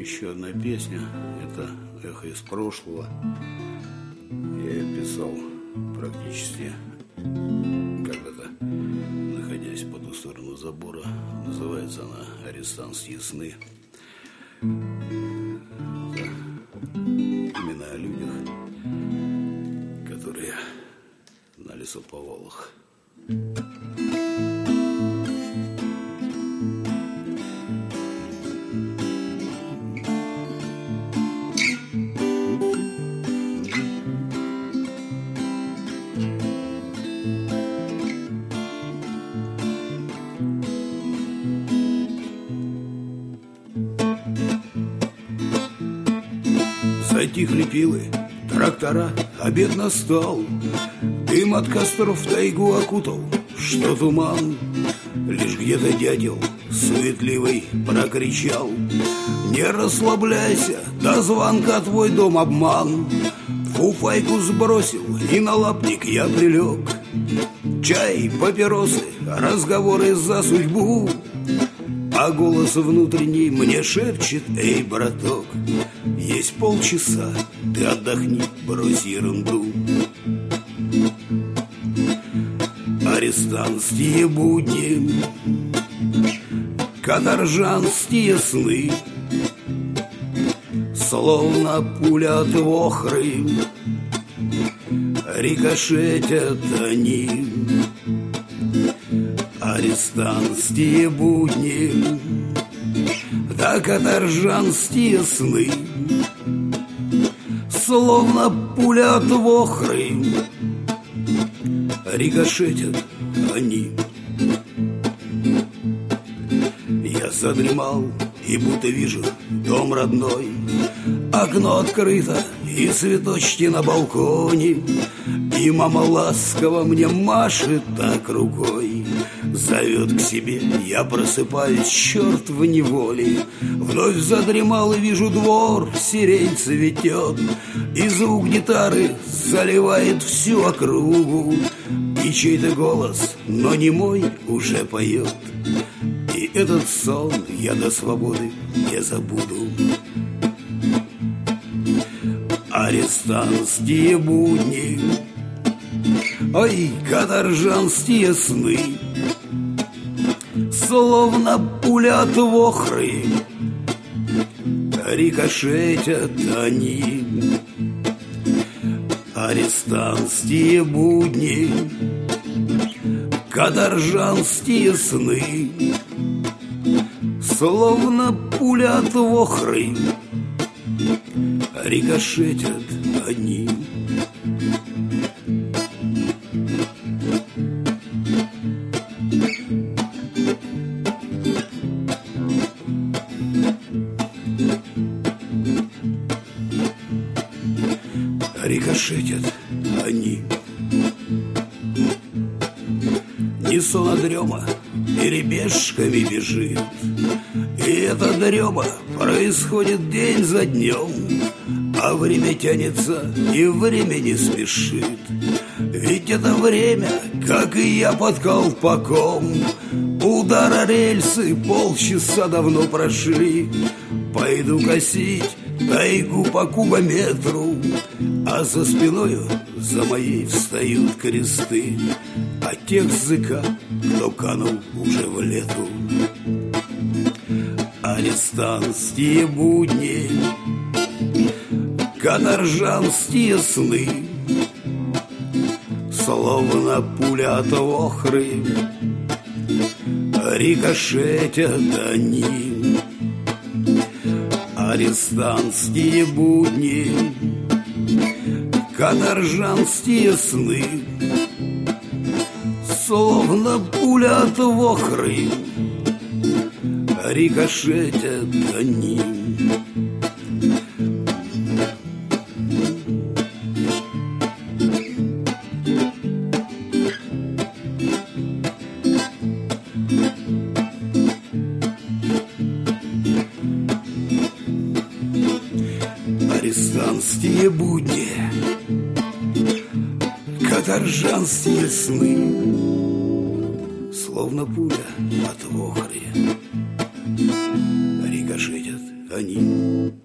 еще одна песня. Это «Эхо из прошлого». Я ее писал практически когда-то, находясь по ту сторону забора. Называется она «Арестантские сны». Это именно о людях, которые на лесоповалах. Затихли пилы, трактора, обед настал. Дым от костров тайгу окутал, что туман. Лишь где-то дятел суетливый прокричал: не расслабляйся, до звонка твой дом обман. Фуфайку сбросил и на лапник я прилег. Чай, папиросы, разговоры за судьбу. А голос внутренний мне шепчет: эй, браток, есть полчаса, ты отдохни, брось ерунду. Арестантские будни, каторжанские сны, словно пуля от вохры, рикошетят они. Арестантские будни, да каторжанские сны, словно пуля от вохры, рикошетят они. Я задремал и будто вижу дом родной. Окно открыто и цветочки на балконе, и мама ласково мне машет так рукой. Зовет к себе, я просыпаюсь, черт в неволе. Вновь задремал и вижу двор, сирень цветет, и звук гитары заливает всю округу. И чей-то голос, но не мой, уже поет. И этот сон я до свободы не забуду. Арестантские будни, ой, каторжанские сны, словно пуля от вохры, рикошетят они. Арестантские будни, каторжанские сны, словно пуля от вохры, рикошетят они. Рикошетят они. Не сон, а дрема перебежками бежит. И эта дрема происходит день за днем, а время тянется и время не спешит. Ведь это время, как и я, под колпаком. Удара рельсы полчаса давно прошли. Пойду косить тайгу по кубометру, а за спиною за моей встают кресты от тех языка, кто канул уже в лету. Арестантские будни, каторжанские сны, словно пуля от вохры, рикошетят они. Арестантские будни, каторжанские сны, словно пуля от вохры, рикошетят они. Арестантские будни, каторжанские сны, словно пуля от вохры, рикошетят они.